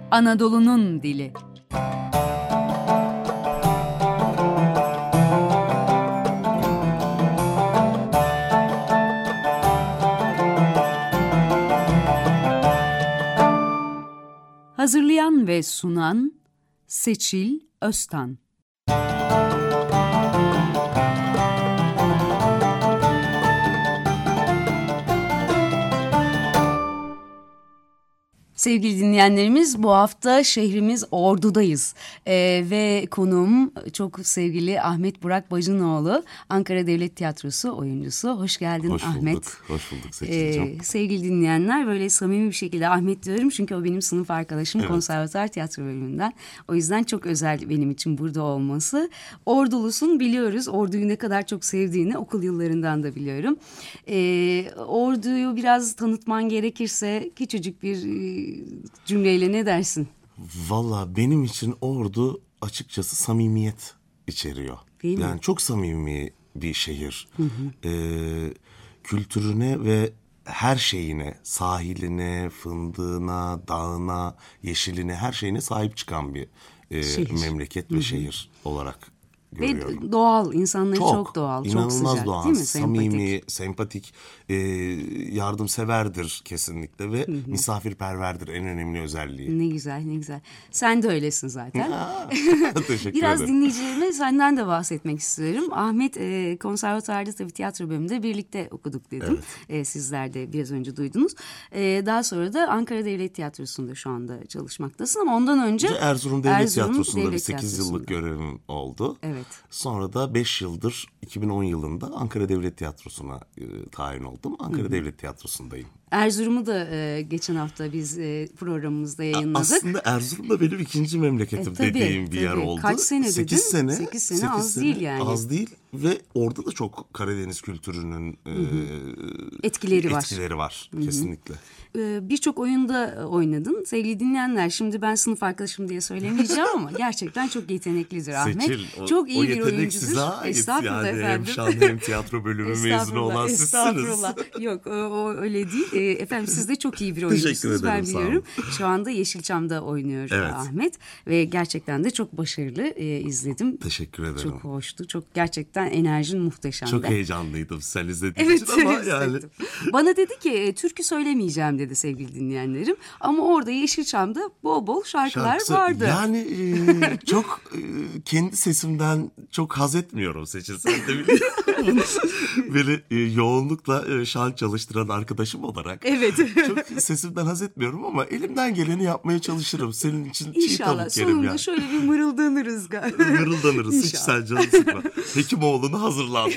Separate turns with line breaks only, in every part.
Anadolu'nun dili. Hazırlayan ve sunan Seçil Öztan. Sevgili dinleyenlerimiz, bu hafta şehrimiz Ordu'dayız ve konuğum çok sevgili Ahmet Burak Bacınoğlu, Ankara Devlet Tiyatrosu oyuncusu. Hoş geldin Ahmet.
Hoş bulduk Seçil'cim.
Sevgili dinleyenler, böyle samimi bir şekilde Ahmet diyorum çünkü o benim sınıf arkadaşım, evet. Konservatuar tiyatro bölümünden. O yüzden çok özel benim için burada olması. Ordulusun, biliyoruz. Ordu'yu ne kadar çok sevdiğini okul yıllarından da biliyorum. Ordu'yu biraz tanıtman gerekirse küçücük bir cümleyle ne dersin?
Valla benim için Ordu açıkçası samimiyet içeriyor.
Değil mi?
Yani çok samimi bir şehir. Kültürüne ve her şeyine, sahiline, fındığına, dağına, yeşiline, her şeyine sahip çıkan bir memleket ve şehir olarak görüyorum.
Ve doğal, insanları çok doğal,
inanılmaz
çok sıcak,
doğal,
değil mi?
samimi, sempatik, yardımseverdir kesinlikle ve misafirperverdir, en önemli özelliği.
Ne güzel, ne güzel. Sen de öylesin zaten.
Teşekkür
Biraz
ederim.
Dinleyicilerime senden de bahsetmek istiyorum. Ahmet konservatuarda tabii tiyatro bölümünde birlikte okuduk dedim.
Evet.
Sizler de biraz önce duydunuz. Daha sonra da Ankara Devlet Tiyatrosu'nda şu anda çalışmaktasın ama ondan önce
Erzurum Devlet Tiyatrosu'nda bir 8 yıllık görevim oldu.
Evet.
Sonra da 5 yıldır 2010 yılında Ankara Devlet Tiyatrosu'na tayin oldum. Ankara Devlet Tiyatrosu'ndayım.
Erzurum'u da geçen hafta biz programımızda yayınladık.
Aslında Erzurum da benim ikinci memleketim dediğim bir yer oldu.
Kaç sene dedin?
8 sene.
8 sene az değil yani.
Az değil ve orada da çok Karadeniz kültürünün
etkileri
var. Kesinlikle.
Birçok oyunda oynadın. Sevgili dinleyenler, şimdi ben sınıf arkadaşım diye söylemeyeceğim ama gerçekla çok yeteneklidir Ahmet.
Seçil,
çok iyi bir oyuncudur.
Size ait.
Estağfurullah
yani
efendim.
Hem şan hem tiyatro bölümü mezunu olan sizsiniz.
Estağfurullah. Yok o öyle değil. Efendim siz de çok iyi bir oyuncusunuz, ben biliyorum. Şu anda Yeşilçam'da oynuyor Ahmet ve gerçekten de çok başarılı izledim.
Teşekkür ederim.
Çok hoştu. Çok gerçekten enerjin muhteşemdi.
Çok heyecanlıydım sen izlediğin için ama yani.
Bana dedi ki türkü söylemeyeceğim dedi sevgili dinleyenlerim. Ama orada Yeşilçam'da bol bol şarkılar vardı.
Yani çok kendi sesimden çok haz etmiyorum Seçil, sen de biliyorsun. Beni yoğunlukla şan çalıştıran arkadaşım olarak.
Evet.
Çok sesimden haz etmiyorum ama elimden geleni yapmaya çalışırım. Senin için çiğ
İnşallah
tavuk yerim
sonunda
yani.
şöyle bir mırıldanırız galiba.
Mırıldanırız. Hiç sen canını sıkma. Hekimoğlu'na hazırlandım.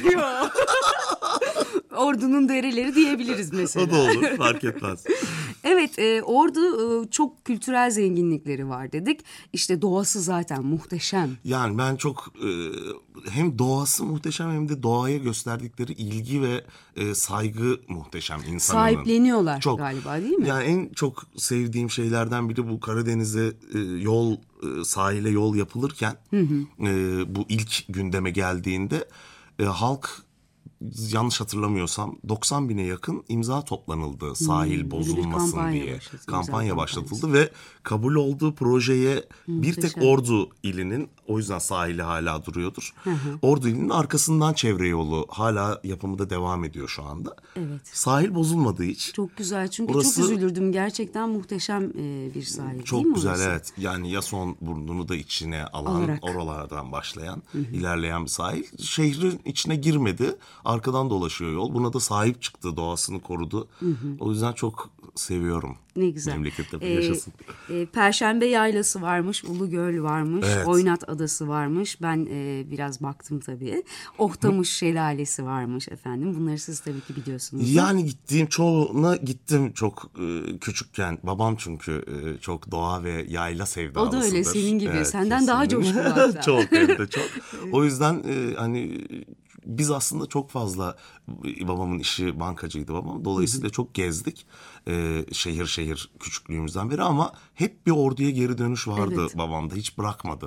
Ordu'nun dereleri diyebiliriz mesela.
O da olur, fark etmez.
Evet, Ordu çok kültürel zenginlikleri var dedik. İşte doğası zaten muhteşem.
Yani ben çok hem doğası muhteşem hem de doğaya gösterdikleri ilgi ve saygı muhteşem insanların.
Sahipleniyorlar
çok,
galiba, değil mi?
Yani en çok sevdiğim şeylerden biri bu Karadeniz'e sahile yol yapılırken bu ilk gündeme geldiğinde halk, yanlış hatırlamıyorsam 90 bine yakın imza toplanıldı sahil bozulmasın diye. Kampanya başlatıldı ve kabul olduğu projeye bir tek Ordu ilinin, o yüzden sahili hala duruyordur. Ordu ilinin arkasından çevre yolu hala yapımı da devam ediyor şu anda.
Evet.
Sahil bozulmadı hiç.
Çok güzel, çünkü çok üzülürdüm. Gerçekten muhteşem bir sahil,
çok
değil mi
güzel
orası?
Evet. Yani Yason burnunu da içine alan, oralardan başlayan, ilerleyen bir sahil. Şehrin içine girmedi. Arkadan dolaşıyor yol. Buna da sahip çıktı, doğasını korudu. O yüzden çok seviyorum.
Ne güzel.
Memlekette yaşasın.
Perşembe Yaylası varmış, Ulugöl varmış,
Evet.
Oynat Adası varmış. Ben biraz baktım tabii. Ohtamış Şelalesi varmış efendim. Bunları siz tabii ki biliyorsunuz.
Yani çoğuna gittim çok küçükken. Babam çünkü çok doğa ve yayla sevdalısıdır.
O da öyle senin gibi.
Evet,
senden daha coşkulu hatta.
Çok, hem de çok. O yüzden hani biz aslında çok fazla, babamın işi bankacıydı babam. Dolayısıyla çok gezdik şehir şehir küçüklüğümüzden beri ama hep bir Ordu'ya geri dönüş vardı babamda. Hiç bırakmadı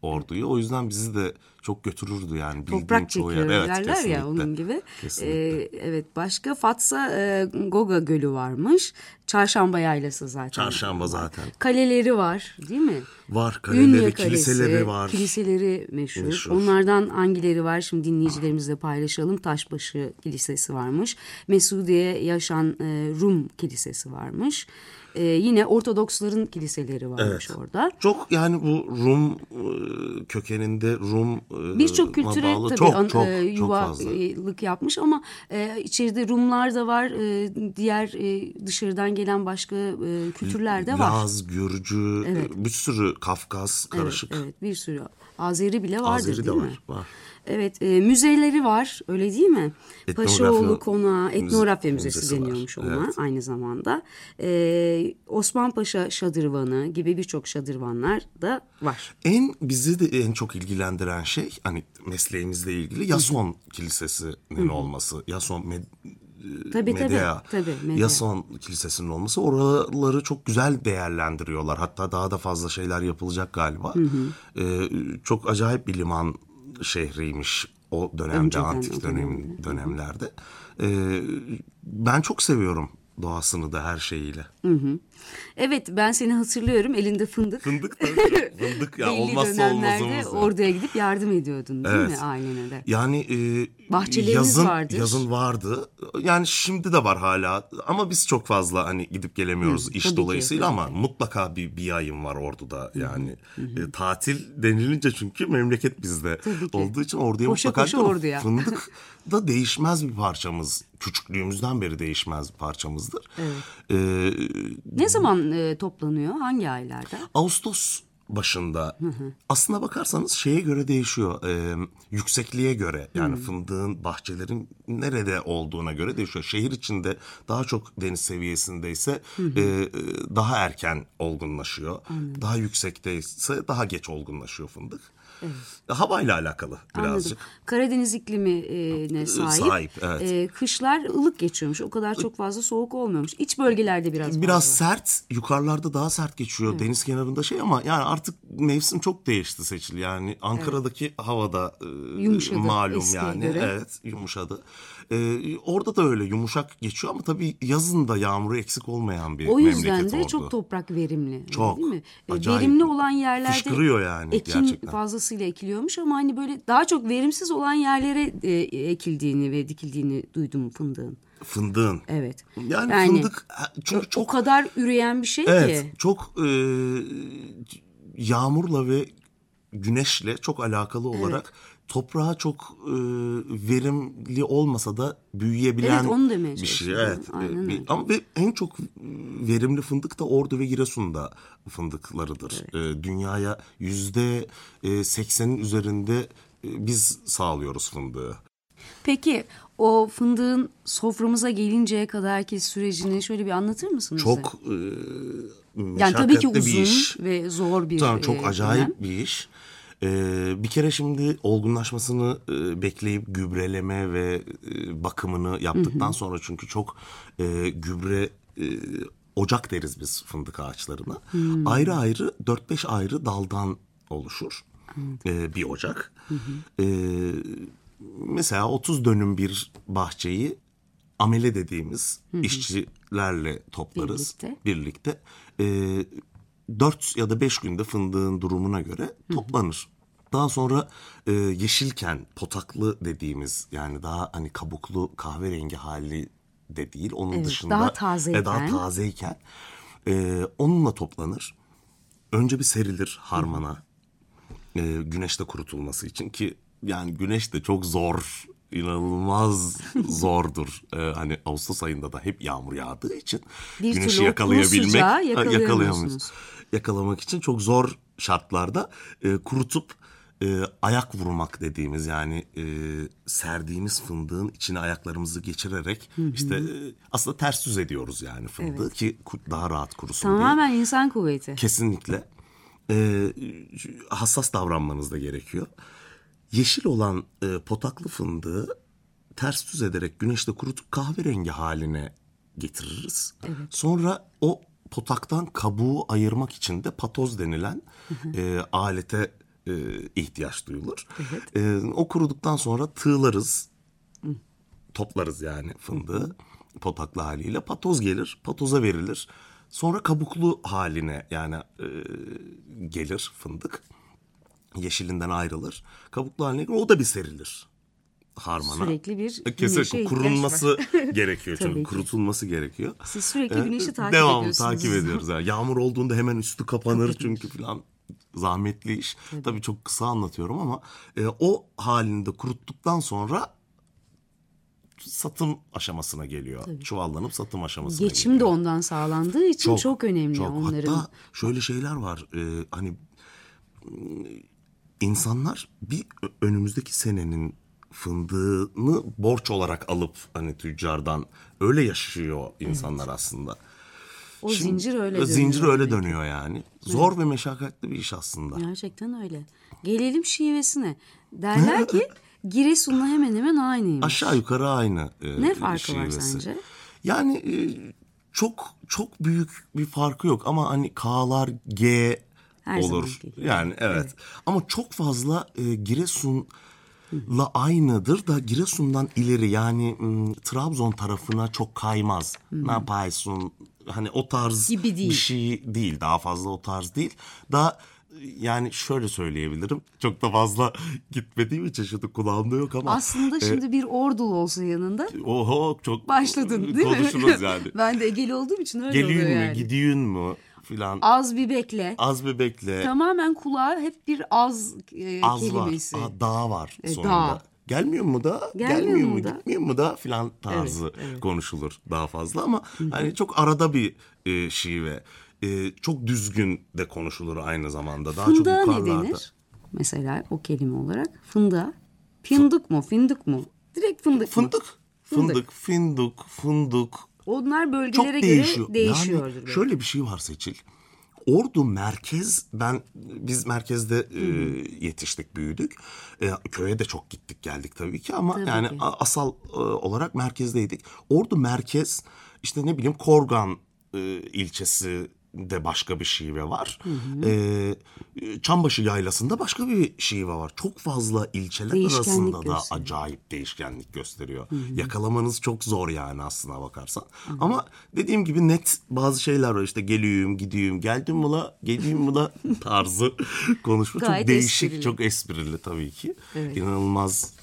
Ordu'yu. O yüzden bizi de çok götürürdü yani. Bildiğim
Toprak
çoğu
çekiyor
yer. Evet,
derler
kesinlikle.
ya, onun gibi.
Kesinlikle.
Evet, başka Fatsa Goga Gölü varmış. Çarşamba Yaylası zaten.
Çarşamba zaten.
Kaleleri var değil mi?
Var,
Ünye
kaleleri,
Kalesi,
kiliseleri var.
Kiliseleri meşhur.
Meşhur.
Onlardan hangileri var şimdi dinleyicilerimizle paylaşalım. Taşbaşı Kilisesi varmış. Mesudiye Yaşan Rum Kilisesi varmış. Yine Ortodoksların kiliseleri varmış orada.
Çok yani bu Rum kökeninde Rum
Birçok kültüre
bağlı.
tabii
Çok fazla.
yuvalık yapmış ama içeride Rumlar da var, diğer dışarıdan gelen başka kültürler de var.
Laz, Gürcü, bir sürü Kafkas karışık.
Evet, bir sürü. Azeri bile vardır
Azeri de
değil
var,
mi?
var.
Evet, müzeleri var, öyle değil mi? Paşaoğlu Konağı, Etnografya Müzesi
Müzesi var.
deniyormuş ona
Evet.
aynı zamanda. Osman Paşa Şadırvanı gibi birçok şadırvanlar da var.
Bizi de en çok ilgilendiren şey hani mesleğimizle ilgili Yason Kilisesi'nin olması. Yason Medea,
Medea.
Yason Kilisesi'nin olması. Oraları çok güzel değerlendiriyorlar. Hatta daha da fazla şeyler yapılacak galiba. Çok acayip bir liman şehriymiş o dönemde,
Önceden,
antik dönemlerde. Ben çok seviyorum doğasını da her şeyiyle.
Evet, ben seni hatırlıyorum, elinde fındık.
Fındık da fındık ya
Belli
olmazsa
dönemlerde
olmazımız.
Ordu'ya gidip yardım ediyordun değil mi ailene de?
Yani
Bahçeleriniz vardır.
yazın vardı. Yani şimdi de var hala ama biz çok fazla hani gidip gelemiyoruz iş
tabii ki,
dolayısıyla
tabii
ama mutlaka bir ayım var Ordu'da yani. Tatil denilince çünkü memleket bizde olduğu için Ordu'ya
Koşa
mutlaka
koşa
gidiyorum.
Ordu'ya.
Fındık da değişmez bir parçamız. Küçüklüğümüzden beri değişmez bir parçamızdır.
Ne zaman toplanıyor? Hangi aylarda?
Ağustos başında aslına bakarsanız şeye göre değişiyor. Yüksekliğe göre yani fındığın, bahçelerin nerede olduğuna göre değişiyor. Şehir içinde daha çok deniz seviyesindeyse daha erken olgunlaşıyor. Daha yüksekteyse daha geç olgunlaşıyor fındık. Havayla alakalı birazcık.
Anladım. Karadeniz iklimine sahip.
Evet.
Kışlar ılık geçiyormuş. O kadar çok fazla soğuk olmuyormuş. İç bölgelerde biraz
Biraz
fazla.
sert, yukarılarda daha sert geçiyor deniz kenarında ama yani artık mevsim çok değişti Seçil. Yani Ankara'daki havada
Yumuşadı
malum
eskiye
yani.
göre.
Evet, yumuşadı. Orada da öyle yumuşak geçiyor ama tabii yazın da yağmuru eksik olmayan bir
O
memleket
yüzden de
Ordu.
çok toprak verimli.
Çok.
Değil mi?
Acayip.
Verimli olan yerlerde
Fışkırıyor yani
ekin
gerçekten.
fazlasıyla ekiliyormuş ama hani böyle daha çok verimsiz olan yerlere ekildiğini ve dikildiğini duydum fındığın.
Fındığın.
Evet.
Yani fındık çünkü
o
çok
kadar üreyen bir şey ki.
çok yağmurla ve güneşle çok alakalı olarak toprağa çok verimli olmasa da büyüyebilen
Evet, onu demeye
bir şey.
çalışıyorum.
Evet.
Aynen öyle.
Ama ve en çok verimli fındık da Ordu ve Giresun'da fındıklarıdır. Dünyaya %80'in üzerinde biz sağlıyoruz fındığı.
Peki o fındığın soframıza gelinceye kadarki sürecini şöyle bir anlatır mısın bize?
Çok
yani tabii ki
meşakkatli
uzun
bir iş.
ve zor bir
Tamam, çok acayip
dönem.
bir iş. Bir kere şimdi olgunlaşmasını bekleyip gübreleme ve bakımını yaptıktan sonra çünkü çok gübre ocak deriz biz fındık ağaçlarına. Ayrı ayrı 4-5 ayrı daldan oluşur bir ocak. Mesela 30 dönüm bir bahçeyi amele dediğimiz işçilerle toplarız birlikte. 4 ya da 5 günde fındığın durumuna göre toplanır. Daha sonra yeşilken potaklı dediğimiz yani daha hani kabuklu kahverengi hali de değil. Onun dışında
daha tazeyken.
Daha tazeyken onunla toplanır. Önce bir serilir harmana. Güneşte kurutulması için ki yani güneş de çok zor, inanılmaz zordur. Hani Ağustos ayında da hep yağmur yağdığı için
bir
güneşi
türlü
yakalayabilmek,
yakalayamıyorsunuz.
yakalamak için çok zor şartlarda kurutup ayak vurmak dediğimiz yani serdiğimiz fındığın içine ayaklarımızı geçirerek işte aslında ters düz ediyoruz yani fındığı ki daha rahat kurusun diye.
Tamamen insan kuvveti.
Kesinlikle. Hassas davranmanız da gerekiyor. Yeşil olan potaklı fındığı ters düz ederek güneşte kurutup kahverengi haline getiririz. Evet. Sonra o potaktan kabuğu ayırmak için de patoz denilen alete ihtiyaç duyulur.
Evet.
O kuruduktan sonra tığlarız. Toplarız yani fındığı potaklı haliyle. Patoz gelir, patoza verilir. Sonra kabuklu haline yani gelir fındık. Yeşilinden ayrılır. Kabuklu haline gelir, o da bir serilir harmana.
Sürekli bir güneşe
Kesinlikle
ihtiyaç
kurunması gerekiyor
Tabii
çünkü
ki.
kurutulması gerekiyor.
Siz sürekli güneşi takip
Devamlı
ediyorsunuz.
takip ediyoruz. Yani yağmur olduğunda hemen üstü kapanır çünkü falan zahmetli iş. Tabii çok kısa anlatıyorum ama o halinde kuruttuktan sonra satım aşamasına geliyor. Çuvallanıp satım aşamasına
Geçim
geliyor.
de ondan sağlandığı için çok önemli onların.
Hatta şöyle şeyler var. Hani insanlar bir önümüzdeki senenin fındığını borç olarak alıp hani tüccardan öyle yaşıyor insanlar aslında.
O zincir öyle dönüyor.
Zincir öyle dönüyor yani. Zor ve meşakkatli bir iş aslında.
Gerçekten öyle. Gelelim şivesine. Derler ki Giresun'la hemen hemen aynıymış.
Aşağı yukarı aynı.
Ne farkı var
şivesi.
sence?
Yani çok büyük bir farkı yok ama hani K'lar G
Her
olur.
zamanki gibi.
Yani evet. Ama çok fazla Giresun'la aynıdır da Giresun'dan ileri yani Trabzon tarafına çok kaymaz. Ne yaparsın? Hani o tarz
Gibi değil.
bir şey değil. Daha fazla o tarz değil. Daha yani şöyle söyleyebilirim. Çok da fazla gitmediğim için şimdi kulağımda yok ama.
Aslında şimdi bir ordulu olsa yanında
Oho çok
başladın değil mi?
konuşuruz yani.
Ben de Egeli olduğum için öyle
Geliyün
oluyor
mü,
yani.
gidiyün mü filan.
Az bir bekle.
Az bir bekle.
Tamamen kulağa hep bir az
Az
kelimesi.
var. Dağ var sonunda.
dağ.
Gelmiyor mu da?
Gelmiyor mu da?
Gitmiyor mu da filan tarzı
Evet.
konuşulur daha fazla ama hani çok arada bir şive. Çok düzgün de konuşulur aynı zamanda. Daha
Fındığa
çok
ne
yukarılarda.
denir? Mesela o kelime olarak. Fındığa. Fındık mı? Fındık mı? Direkt fındık mı?
Fındık, fındık.
Onlar
Çok
bölgelere
değişiyor.
göre değişiyordur.
Yani
belki.
şöyle bir şey var Seçil. Ordu merkez, biz merkezde yetiştik, büyüdük. Köye de çok gittik geldik tabii ki ama
Tabii
yani
ki.
asal olarak merkezdeydik. Ordu merkez, işte ne bileyim Korgan ilçesi de başka bir şive var. Çambaşı Yaylası'nda başka bir şive var. Çok fazla ilçeler
Değişkenlik
arasında da
gösteriyor.
acayip değişkenlik gösteriyor. Yakalamanız çok zor yani aslına bakarsan. Ama dediğim gibi net bazı şeyler var. İşte geliyorum, gidiyorum, geldim mi la, geleyim mi la tarzı konuşma.
Gayet
çok değişik,
esprili.
çok esprili tabii ki.
Evet.
İnanılmaz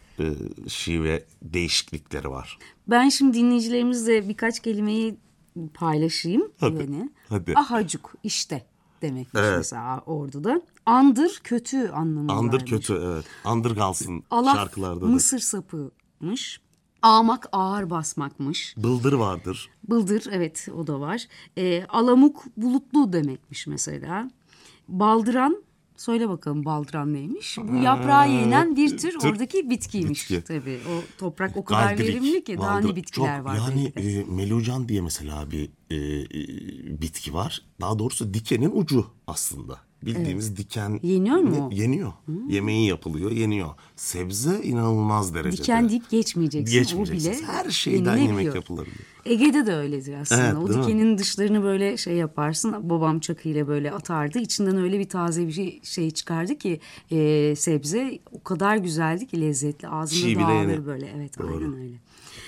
şive değişiklikleri var.
Ben şimdi dinleyicilerimizle birkaç kelimeyi paylaşayım.
Hadi, hadi.
Ahacuk işte demekmiş
Evet.
mesela Ordu'da. Andır kötü anlamındaymış.
Andır kötü, evet. Andır kalsın
Alaf
şarkılarda da.
mısır sapıymış. Ağmak ağır basmakmış.
Bıldır vardır.
Bıldır evet o da var. Alamuk bulutlu demekmiş mesela. Baldıran söyle bakalım baldıran neymiş? Bu yaprağı yenen bir tür oradaki bitkiymiş.
bitki.
Tabii o toprak o kadar
Galdirik,
verimli ki daha
baldır.
ne bitkiler
Çok,
var.
yani
belki de.
melucan diye mesela bir bitki var. Daha doğrusu dikenin ucu aslında. Bildiğimiz diken.
Yeniyor mu o?
Yeniyor. Yemeği yapılıyor, yeniyor. Sebze inanılmaz derecede.
Diken deyip geçmeyeceksin.
Geçmeyeceksiniz.
O bile
Her şeyden yemek
yenilebiliyor.
yapılır.
Ege'de de öyledir aslında.
Evet,
o
değil mi?
dikenin dışlarını böyle şey yaparsın. Babam çakıyla böyle atardı. İçinden öyle bir taze bir şey çıkardı ki sebze o kadar güzeldi ki lezzetli. Ağzında
Çiğ bile
dağılır
yenir.
böyle. Evet
Doğru.
aynen öyle.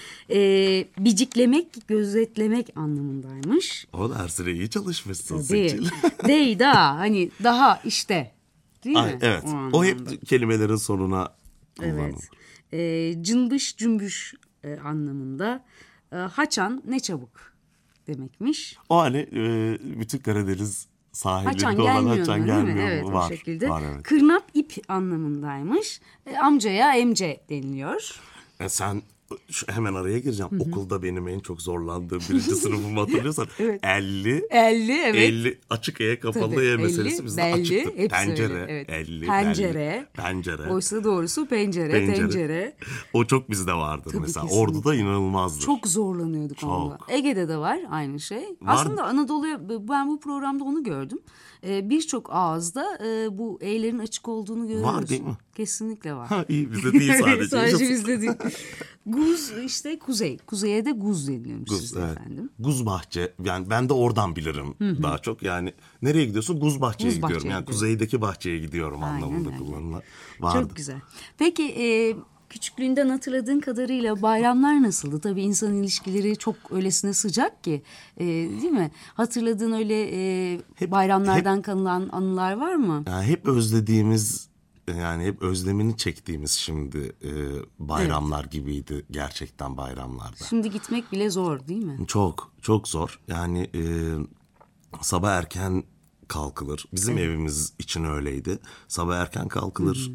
Biciklemek, gözetlemek anlamındaymış.
O dersine iyi çalışmışsın
Değil.
Seçil.
Değil daha hani daha işte. Değil mi?
Ay, evet. O
anlamda.
hep kelimelerin sonuna kullanılır.
Evet. Cımbış cümbüş anlamında. Haçan ne çabuk demekmiş.
O hani bütün Karadeniz sahilinde
Haçan
olan
gelmiyor
haçan
mu, değil mi?
gelmiyor
Evet
mu?
o
Var.
şekilde.
Var evet.
Kırnap ip anlamındaymış. Amcaya emce deniliyor.
Sen hemen araya gireceğim. Okulda benim en çok zorlandığım birinci sınıfımı hatırlıyorsan.
Evet.
50.
50 evet.
50 açık E kapalı
Tabii,
E meselesi
50,
bizde
belli,
açıktı.
hepsi
Pencere,
öyle, evet.
50,
Pencere.
belli. Pencere.
Oysa doğrusu pencere, tencere.
O çok bizde vardır
Tabii,
mesela.
kesinlikle.
Ordu'da inanılmazdır.
Çok zorlanıyorduk onunla. Ege'de de var aynı şey. Aslında Anadolu'ya ben bu programda onu gördüm. Birçok ağızda bu E'lerin açık olduğunu görüyoruz.
Var değil mi?
Kesinlikle var.
Ha, iyi bizde değil sadece.
Sadece bizde değil. Guz işte kuzey. Kuzeye de Guz deniliyormuş
Guz,
sizde
evet.
efendim.
Guzbahçe, yani ben de oradan bilirim daha çok. Yani nereye gidiyorsun? Guzbahçe'ye gidiyorum. Yani
gidiyorum.
kuzeydeki bahçeye gidiyorum anlamında
öyle.
kullanılan vardı.
Çok güzel. Peki küçüklüğünden hatırladığın kadarıyla bayramlar nasıldı? Tabii insan ilişkileri çok öylesine sıcak ki değil mi? Hatırladığın öyle bayramlardan kalan anılar var mı?
Yani hep özlediğimiz, yani hep özlemini çektiğimiz şimdi bayramlar gibiydi gerçekten bayramlarda.
Şimdi gitmek bile zor değil mi?
Çok çok zor. Yani sabah erken kalkılır. Bizim evimiz için öyleydi. Sabah erken kalkılır.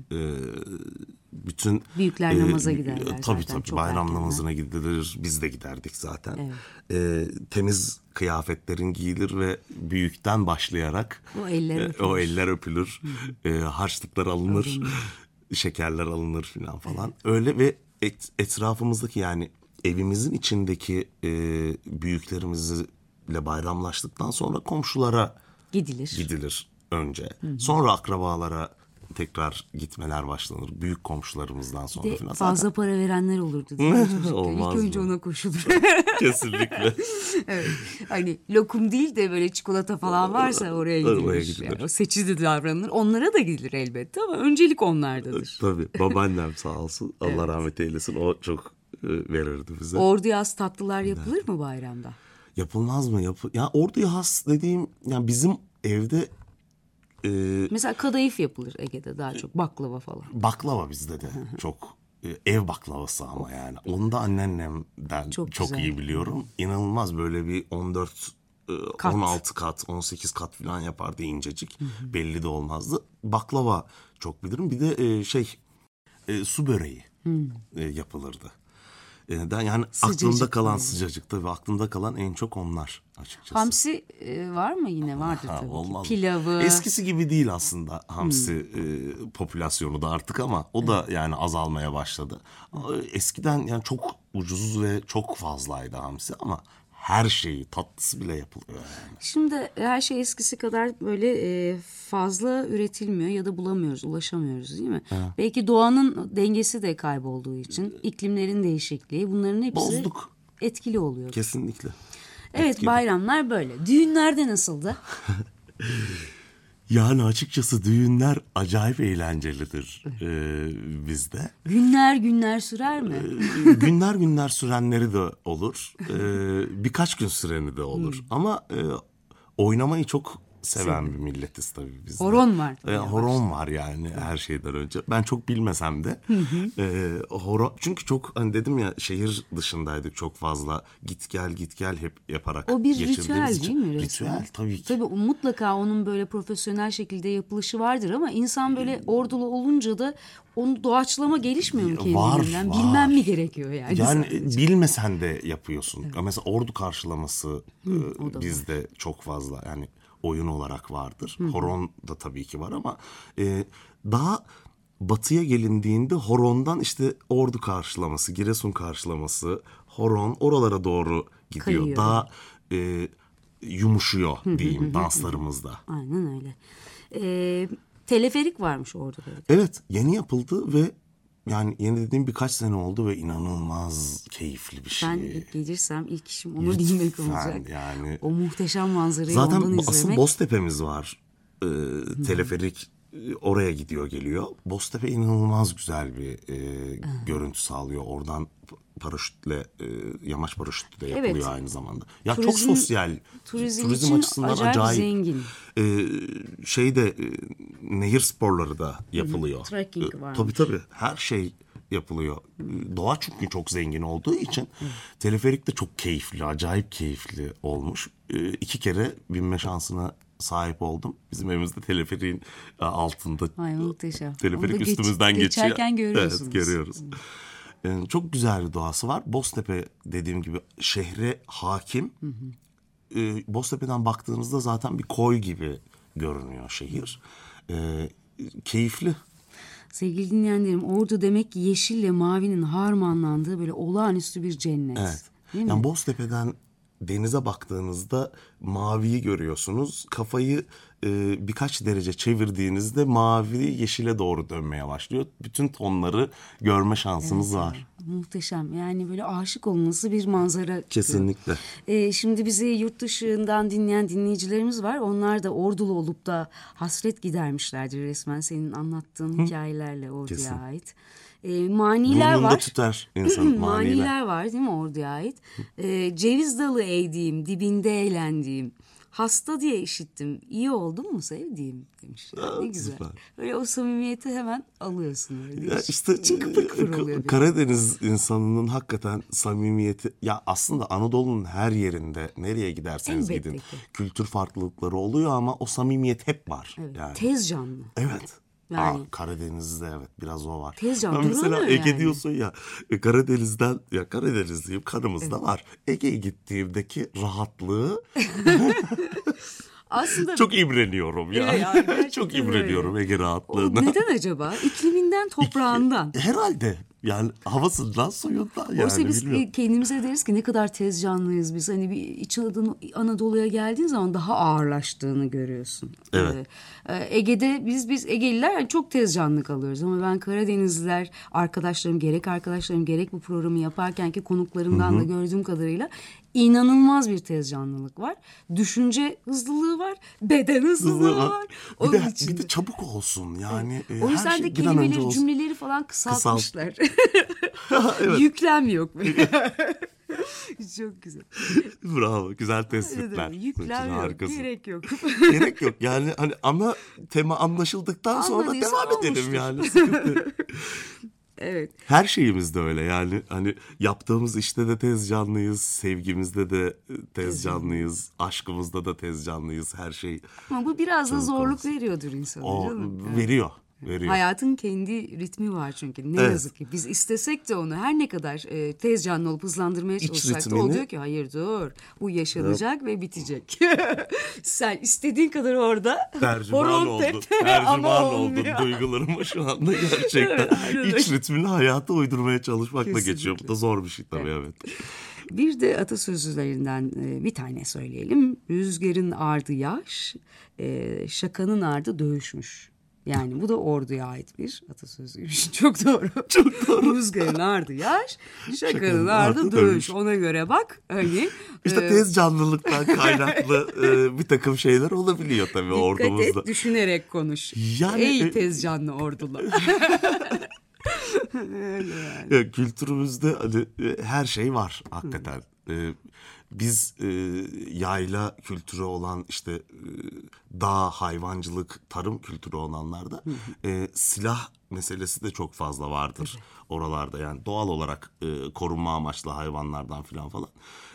Bütün
Büyükler namaza giderler
tabii
zaten, çok
bayram
erkenden.
namazına gidilir. Biz de giderdik zaten. Temiz kıyafetlerin giyilir ve büyükten başlayarak
O eller öpülür.
o eller öpülür. Harçlıklar alınır. Şekerler alınır falan. Öyle ve etrafımızdaki, yani evimizin içindeki büyüklerimizle bayramlaştıktan sonra komşulara gidilir önce. Sonra akrabalara tekrar gitmeler başlanır. Büyük komşularımızdan sonra
De
falan.
fazla para verenler olurdu değil mi çocukken?
Olmaz
İlk önce
mı?
ona koşulur.
Kesinlikle.
Evet. Hani lokum değil de böyle çikolata falan varsa oraya gidilir.
Oraya gidilir.
Yani o seçici davranılır. Onlara da gidilir elbette ama öncelik onlardadır.
Tabii. Babaannem sağ olsun. Allah rahmet eylesin. O çok verirdi bize.
Orduya has tatlılar yapılır mı bayramda?
Yapılmaz mı? Ya orduya has dediğim, yani bizim evde
Mesela kadayıf yapılır Ege'de daha çok, baklava falan.
baklava bizde de çok ev baklavası ama yani. Onu da anneannemden
Çok
çok
güzel.
iyi biliyorum. İnanılmaz, böyle bir 14
Kat.
16 kat, 18 kat falan yapardı, incecik. Belli de olmazdı. Baklava çok bilirim. Bir de su böreği yapılırdı. Yani aklımda kalan sıcacık, tabii aklımda kalan en çok onlar açıkçası.
Hamsi var mı yine? Vardır tabii
Olmaz
ki.
mı?
Pilavı.
Eskisi gibi değil aslında hamsi popülasyonu da artık, ama o da yani azalmaya başladı. Eskiden yani çok ucuz ve çok fazlaydı hamsi, ama her şeyi, tatlısı bile yapılıyor yani.
Şimdi her şey eskisi kadar böyle fazla üretilmiyor ya da bulamıyoruz, ulaşamıyoruz değil mi? Belki doğanın dengesi de kaybolduğu için, iklimlerin değişikliği, bunların hepsi
Bozduk.
etkili oluyor.
Kesinlikle.
Evet, bayramlar böyle. Düğünlerde nasıldı?
Yani açıkçası düğünler acayip eğlencelidir bizde.
Günler günler sürer mi?
Günler günler sürenleri de olur. Birkaç gün süreni de olur. Ama oynamayı çok seven bir milletiz tabii biz de.
Horon var tabii
Horon var yani her şeyden önce. Ben çok bilmesem de horon, çünkü çok, hani dedim ya, şehir dışındaydık çok fazla. Git gel hep yaparak
O bir
geçirdiğimiz
ritüel
için.
değil mi resmen?
Ritüel tabii ki.
Tabii mutlaka onun böyle profesyonel şekilde yapılışı vardır ama insan böyle ordulu olunca da onu doğaçlama gelişmiyor mu kendiliğinden?
Var.
Bilmem mi gerekiyor yani?
Yani
sadece?
bilmesen de yapıyorsun. Mesela ordu karşılaması bizde çok fazla, yani oyun olarak vardır. Horon da tabii ki var ama daha batıya gelindiğinde horondan işte ordu karşılaması, Giresun karşılaması, horon oralara doğru gidiyor.
Kayıyor.
Daha yumuşuyor diyeyim danslarımızda.
Aynen öyle. Teleferik varmış orada böyle.
Evet, yeni yapıldı ve yani yeni dediğim birkaç sene oldu ve inanılmaz keyifli bir şey.
Ben ilk gelirsem ilk işim onu bilmek
Lütfen
olacak.
yani.
O muhteşem manzarayı
Zaten
ondan
asıl
izlemek.
Boztepe'miz var. Teleferik oraya gidiyor geliyor. Boztepe inanılmaz güzel bir görüntü sağlıyor. Oradan paraşütle, yamaç paraşütü de yapılıyor
Evet.
aynı zamanda. Ya
Turizm-
çok sosyal.
turizm için acayip zengin.
Nehir sporları da yapılıyor.
Trekking varmış.
Tabii her şey yapılıyor. Doğa çünkü çok zengin olduğu için teleferik de çok keyifli, acayip keyifli olmuş. 2 kere binme şansına sahip oldum. Bizim evimizde teleferiğin altında.
Ay, muhteşem.
Teleferik
Onu da
üstümüzden geçiyor.
geçerken görüyorsunuz.
Evet, görüyoruz. Çok güzel bir doğası var. Boztepe dediğim gibi şehre hakim. Boztepe'den baktığınızda zaten bir koy gibi görünüyor şehir. Keyifli.
Sevgili dinleyenlerim, Ordu demek ki yeşille mavinin harmanlandığı böyle olağanüstü bir cennet.
Evet.
Değil mi?
Yani Boztepe'den denize baktığınızda maviyi görüyorsunuz. Kafayı birkaç derece çevirdiğinizde mavi yeşile doğru dönmeye başlıyor. Bütün tonları görme şansınız var.
Muhteşem. Yani böyle aşık olması bir manzara çıkıyor.
Kesinlikle.
Şimdi bizi yurt dışından dinleyen dinleyicilerimiz var. Onlar da Ordulu olup da hasret gidermişlerdir resmen senin anlattığın hikayelerle Ordu'ya
Kesin.
ait. Maniler
Burnunda
var.
tutar insan maniler.
Maniler var değil mi Ordu'ya ait? Ceviz dalı eğdiğim, dibinde eğlendiğim. Hasta diye işittim. İyi oldun mu sevdiğim demiş. Ne güzel.
Süper.
Böyle o samimiyeti hemen alıyorsun. Öyle.
Ya işte
İçin kıpır kıpır oluyor.
Karadeniz insanının hakikaten samimiyeti, ya aslında Anadolu'nun her yerinde nereye giderseniz
Elbette
gidin
ki.
kültür farklılıkları oluyor ama o samimiyet hep var.
Evet,
Yani.
tez canlı.
Evet.
Yani.
Karadeniz'de evet biraz o var.
Tez canlı,
Ben mesela
duramıyor
Ege
yani.
diyorsun ya, Karadeniz'den, ya Karadenizliyim, kanımızda var. Ege'ye gittiğimdeki rahatlığı
Aslında
çok imreniyorum ya.
Evet, yani gerçekten
Çok imreniyorum Ege
o
rahatlığına.
neden acaba? İkliminden, toprağından.
Herhalde yani havasından, suyundan yani
Oysa biz
bilmiyorum.
kendimize deriz ki ne kadar tez canlıyız biz. Hani bir İç Anadolu'ya geldiğin zaman daha ağırlaştığını görüyorsun.
Evet.
Ege'de biz Egeliler yani çok tez canlı kalıyoruz. Ama ben Karadenizliler arkadaşlarım gerek bu programı yaparkenki konuklarımdan da gördüğüm kadarıyla inanılmaz bir tez canlılık var. Düşünce hızlılığı var. Beden hızlılığı var.
Bir de çabuk olsun yani.
O
her
yüzden
şey
de
bir an önce
kelimeleri,
olsun.
cümleleri falan kısaltmışlar.
Evet.
Yüklem yok. Çok güzel.
Bravo, güzel tespitler.
Yüklem yok.
Harikasın.
Gerek yok.
Gerek yok yani, hani ana tema anlaşıldıktan sonra
Anladıysa
devam edelim
olmuştur.
yani. Sıkıntı.
Evet.
Her şeyimiz de öyle yani, hani yaptığımız işte de tez canlıyız, sevgimizde de tez canlıyız, aşkımızda da tez canlıyız, her şey.
Ama bu biraz da
Çok
zorluk
olsun.
veriyordur insana.
O
canım.
veriyor.
Hayatın kendi ritmi var çünkü. Ne
Evet.
yazık ki biz istesek de onu her ne kadar tez canlı olup hızlandırmaya çalışsak da o
ritmini-
diyor ki hayır dur bu yaşanacak ve bitecek. Sen istediğin kadar orada
Tercüman
horon
oldun.
tep
Tercüman
ama
oldun
olmuyor.
duygularıma şu anda gerçekten.
Aynen
İç ritmini hayata uydurmaya çalışmakla
Kesinlikle.
geçiyor. Bu da zor bir şey tabii, evet.
Bir de atasözlerinden bir tane söyleyelim. Rüzgarın ardı yaş, şakanın ardı dövüşmüş. Yani bu da Ordu'ya ait bir atasözüymüş. Çok doğru. Çok doğru. Rüzgarın ardı yaş, şakanın ardı dövüş. Ona göre bak hani.
İşte tez canlılıktan kaynaklı bir takım şeyler olabiliyor tabii
Dikkat
ordumuzda.
et, düşünerek konuş.
Yani,
Ey tez canlı ordulu. Öyle yani.
Ya, kültürümüzde hani her şey var hakikaten. Biz yayla kültürü olan, işte dağ, hayvancılık, tarım kültürü olanlarda silah meselesi de çok fazla vardır oralarda. Yani doğal olarak korunma amaçlı hayvanlardan falan.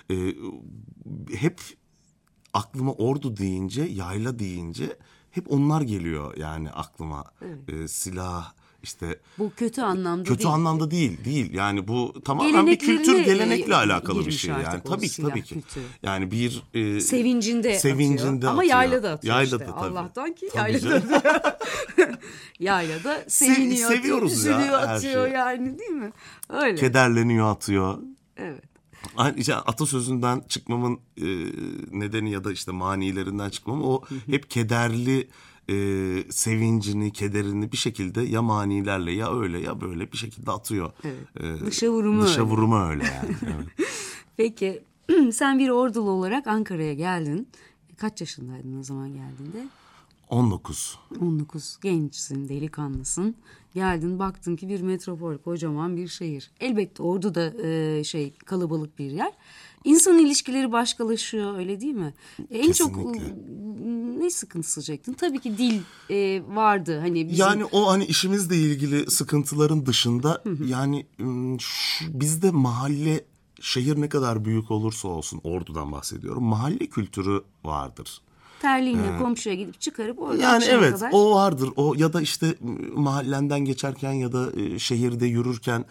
Hep aklıma Ordu deyince, yayla deyince hep onlar geliyor yani aklıma. Silah, işte
Bu kötü anlamda
kötü
değil.
anlamda değil. Yani bu tamamen bir kültür,
Geleneklerine,
gelenekle alakalı bir
girmiş
şey yani.
artık o
Tabii
silah
ki.
kültürü.
Yani bir
Sevincinde atıyor. Ama
atıyor.
yaylada atıyor
Yaylada
işte.
tabii.
Allah'tan ki
Tabii
yaylada. Yaylada seviniyor,
seviyoruz ya
üzülüyor,
her
atıyor
şeyi.
yani değil mi? Öyle.
Kederleniyor, atıyor.
Evet.
İşte atasözünden çıkmamın nedeni ya da işte manilerinden çıkmamın o hep kederli sevincini, kederini bir şekilde ya manilerle ya öyle ya böyle bir şekilde atıyor.
Evet. Dışa vurumu
Dışa
öyle.
vurumu öyle yani. Evet.
Peki sen bir Ordulu olarak Ankara'ya geldin. Kaç yaşındaydın o zaman geldiğinde?
19.
19, gençsin, delikanlısın. Geldin baktın ki bir metropol, kocaman bir şehir. Elbette Ordu da kalabalık bir yer. İnsan ilişkileri başkalaşıyor, öyle değil mi? En çok
Kesinlikle.
ne sıkıntısı çektin? Tabii ki dil vardı. Hani bizim...
Yani o hani işimizle ilgili sıkıntıların dışında yani bizde mahalle, şehir ne kadar büyük olursa olsun, Ordu'dan bahsediyorum, mahalle kültürü vardır.
Terliğinle komşuya gidip çıkarıp orada
Yani
akşama
evet
kadar...
o vardır. O ya da işte mahallenden geçerken ya da şehirde yürürken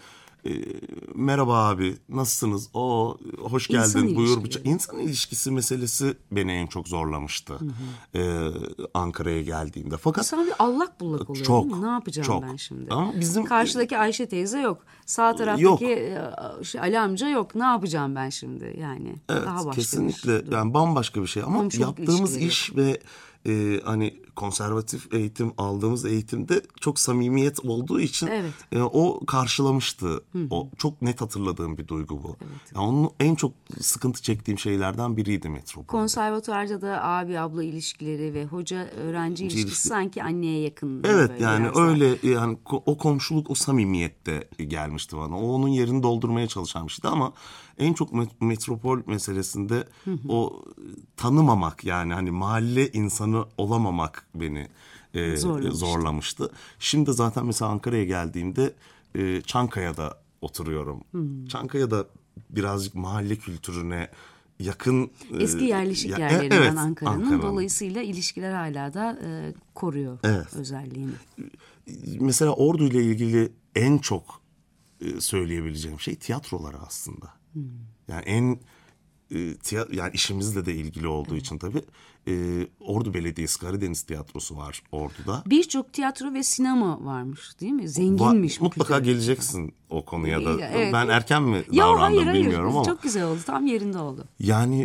merhaba abi nasılsınız? Hoş
İnsan
geldin buyur.
ilişkileri.
İnsan ilişkisi meselesi beni en çok zorlamıştı Ankara'ya geldiğimde. Fakat
İnsan bir allak bullak oluyor
çok,
değil mi? Ne yapacağım
çok.
ben şimdi?
Ama bizim
Karşıdaki Ayşe teyze yok. Sağ taraftaki Ali amca yok. Ne yapacağım ben şimdi? Yani daha başka
kesinlikle
bir durum.
yani bambaşka bir şey ama
Komşuluk
yaptığımız
ilişkileri
iş ve hani konservatif eğitim aldığımız eğitimde çok samimiyet olduğu için
Evet.
o karşılamıştı. O çok net hatırladığım bir duygu bu. Yani onun en çok sıkıntı çektiğim şeylerden biriydi Metropol.
Konservatuvarda da abi abla ilişkileri ve hoca öğrenci ilişkisi sanki anneye yakın.
Evet
böyle
yani
biraz daha.
öyle yani o komşuluk o samimiyette gelmişti bana. O onun yerini doldurmaya çalışan bir şeydi ama en çok metropol meselesinde o tanımamak yani hani mahalle insanı olamamak beni zorlamıştı. Şimdi zaten mesela Ankara'ya geldiğimde Çankaya'da oturuyorum. Çankaya'da birazcık mahalle kültürüne yakın.
Eski yerleşik yerlerinden
evet,
Ankara'nın. Dolayısıyla ilişkiler hala da koruyor özelliğini.
Mesela Ordu ile ilgili en çok söyleyebileceğim şey tiyatroları aslında. Yani yani işimizle de ilgili olduğu için tabii Ordu Belediyesi Karadeniz Tiyatrosu var Ordu'da.
Birçok tiyatro ve sinema varmış değil mi? Zenginmiş bu
Mutlaka
kültür.
geleceksin o konuya da.
Evet.
Ben erken mi
Yo,
davrandım
hayır,
bilmiyorum ama.
Çok güzel oldu. Tam yerinde oldu.
Yani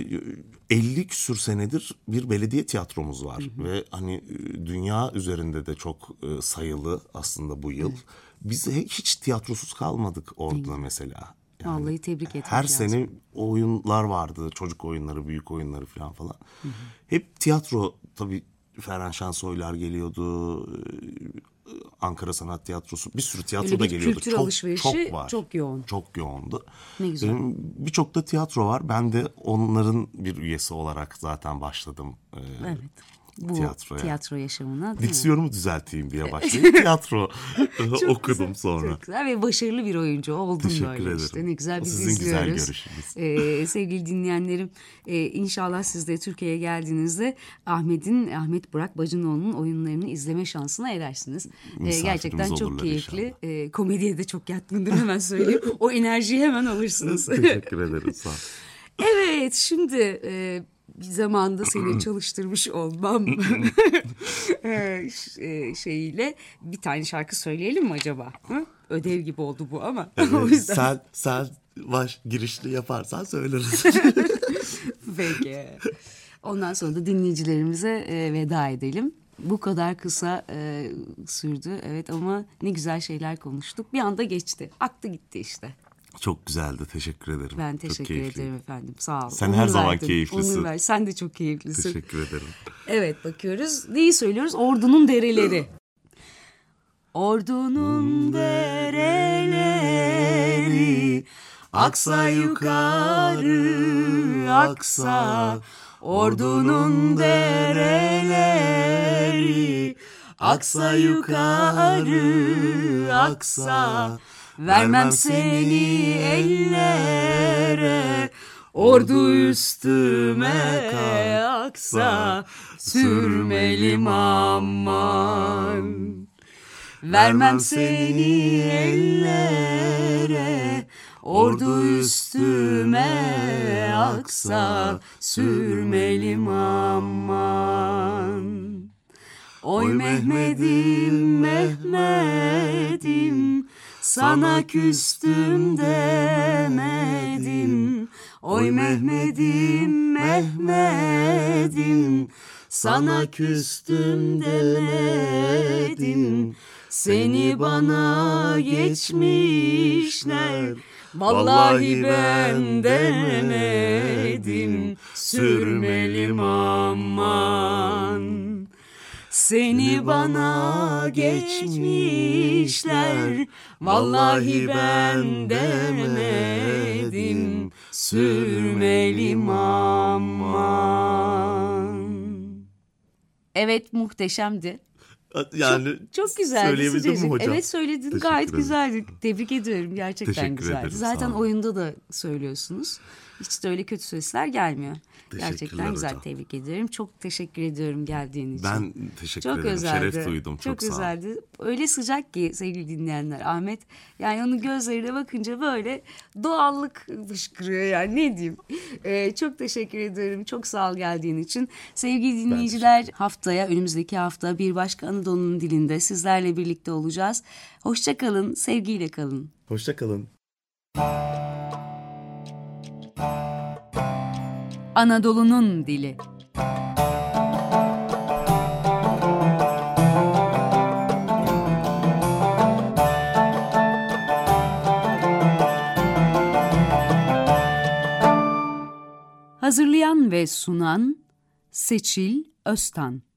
50 küsür senedir bir belediye tiyatromuz var. Ve hani dünya üzerinde de çok sayılı aslında bu yıl. Biz hiç tiyatrosuz kalmadık Ordu'da mesela. Yani
Vallahi tebrik etmek
her
lazım.
sene oyunlar vardı. Çocuk oyunları, büyük oyunları falan. Hep tiyatro tabii Ferhan Şensoylar geliyordu. Ankara Sanat Tiyatrosu bir sürü tiyatro
Öyle
da
bir
geliyordu.
kültür alışverişi çok yoğun.
Çok yoğundu.
Ne güzel.
Birçok da tiyatro var. Ben de onların bir üyesi olarak zaten başladım.
Evet. Bu tiyatro yaşamına değil mi?
Diksiyonumu düzelteyim diye başlayıp tiyatro okudum
güzel,
sonra.
Çok güzel ve başarılı bir oyuncu oldun
Teşekkür
böyle
ederim.
işte. Ne güzel biz
Sizin
izliyoruz.
güzel görüşünüz.
Sevgili dinleyenlerim inşallah siz de Türkiye'ye geldiğinizde Ahmet Burak Bacınoğlu'nun oyunlarını izleme şansına erersiniz. Gerçekten çok
olurlar
keyifli. Komediye de çok yatkındır hemen söyleyeyim. O enerjiyi hemen alırsınız.
Teşekkür ederim sağ ol.
Evet şimdi bir zamanda seni çalıştırmış olmam şeyiyle bir tane şarkı söyleyelim mi acaba? Hı? Ödev gibi oldu bu ama. O yüzden.
Sen girişli yaparsan söyleriz.
Peki. Ondan sonra da dinleyicilerimize veda edelim. Bu kadar kısa sürdü evet ama ne güzel şeyler konuştuk. Bir anda geçti. Aktı gitti işte.
Çok güzeldi. Teşekkür ederim.
Ben teşekkür
çok
ederim efendim. Sağ ol.
Sen her zaman keyiflisin.
Sen de çok keyiflisin.
Teşekkür ederim.
Evet bakıyoruz. Neyi söylüyoruz? Ordu'nun dereleri. Ordu'nun dereleri aksa yukarı aksa. Ordu'nun dereleri aksa yukarı aksa. Vermem seni ellere, ordu üstüme aksa, sürmelim aman. Vermem seni ellere, ordu üstüme aksa, sürmelim aman. Oy Mehmet'im, Mehmet'im, sana küstüm demedim. Oy Mehmet'im, Mehmet'im, sana küstüm demedim. Seni bana geçmişler, vallahi ben demedim. Sürmelim aman. Seni bana geçmişler, vallahi ben demedim, sürmelim aman. Evet muhteşemdi.
Yani
çok güzeldi.
Söyleyebildim mi hocam?
Evet söyledin
Teşekkür
gayet
ederim.
güzeldi. Tebrik ediyorum gerçekten
Teşekkür
güzeldi.
ederim,
Zaten
sağ olun.
oyunda da söylüyorsunuz. Hiç de öyle kötü sesler gelmiyor.
Teşekkürler
Gerçekten güzel,
hocam.
tebrik ederim. Çok teşekkür ediyorum geldiğin için.
Ben teşekkür
Çok
ederim.
özeldi.
Şeref duydum. Çok sağ ol.
özeldi. Öyle sıcak ki sevgili dinleyenler Ahmet. Yani onun gözlerine bakınca böyle doğallık fışkırıyor yani ne diyeyim. Çok teşekkür ederim. Çok sağ ol geldiğin için. Sevgili dinleyiciler haftaya önümüzdeki hafta bir başka Anadolu'nun dilinde sizlerle birlikte olacağız. Hoşça kalın, sevgiyle kalın.
Hoşça kalın.
Anadolu'nun dili. Hazırlayan ve sunan Seçil Öztan.